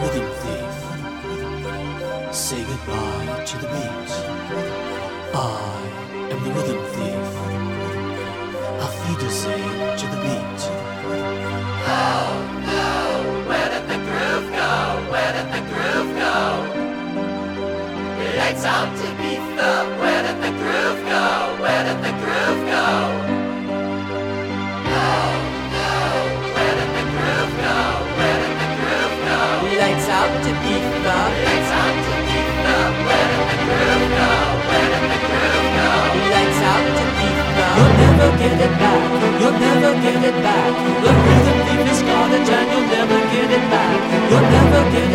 rhythm thief. Say goodbye to the beat. I am the rhythm thief. Auf Wiedersehen to the beat. Oh no, where did the groove go? Where did the groove go? Lights out to beat the. Where did the groove go? Where did the groove go? Oh no, where did the groove go? Where did the groove go? Lights out to beat the. Lights out to beat the. Where did the groove go? Where did the groove go? Lights out to beat the. You'll never get it back. You'll never get it back. The rhythm thief is gone and you'll never get it back. You'll never get it